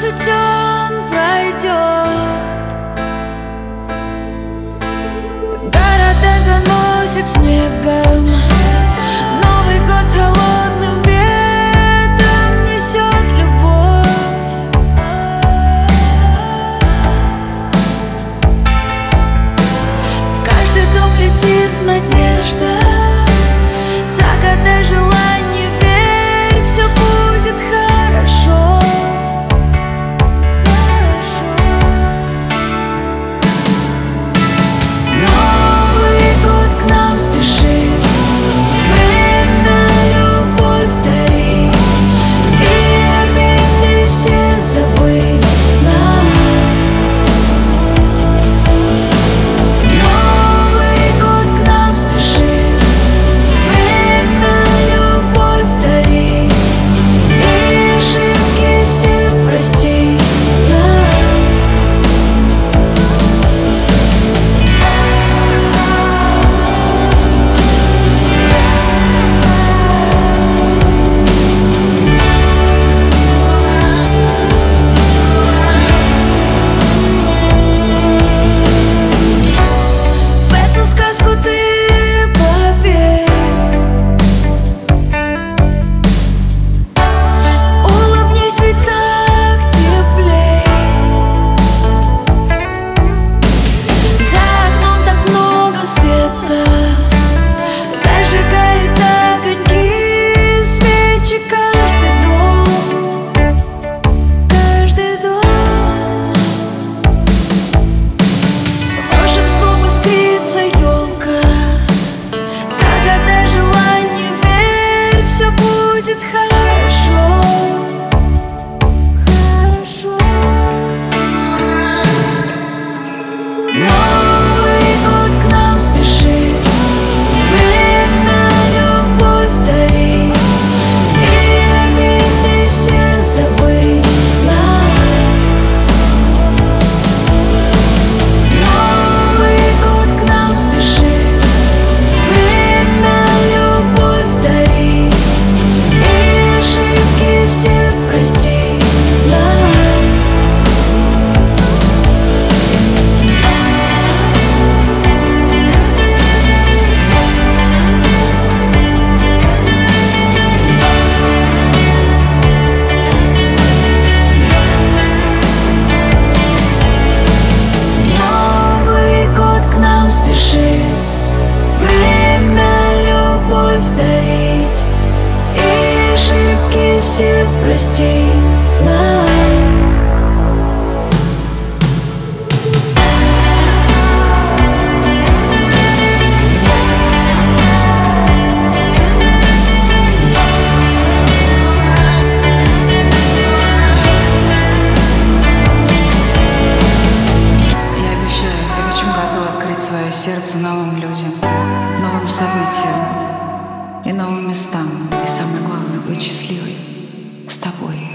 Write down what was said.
20 он пройдет, города заносит снегом, Новый год с холодным ветром несет любовь. В каждый дом летит надежда, загадай желание, верь, все будет хорошо. Новый год к нам спешит, время любовь дарить и обиды все забыть нам. Новый год к нам спешит, время любовь дарить и ошибки все простить нам. В эту сказку ты поверь, улыбнись, ведь так теплей. За окном так много света, зажигает огоньки, свечи каждый дом, каждый дом. Волшебством искрится елка, загадай желание, верь, все будет хорошо. Хорошо. Новый год к нам спешит, время любовь дарить и обиды все забыть нам. Новый год к нам спешит, время любовь дарить и ошибки все простить нам. Новый год к нам спешит, время любовь дарить и ошибки все простить нам. Я обещаю в следующем году открыть свое сердце новым людям, новым событиям и новым местам. И самое главное, быть счастливой с тобой.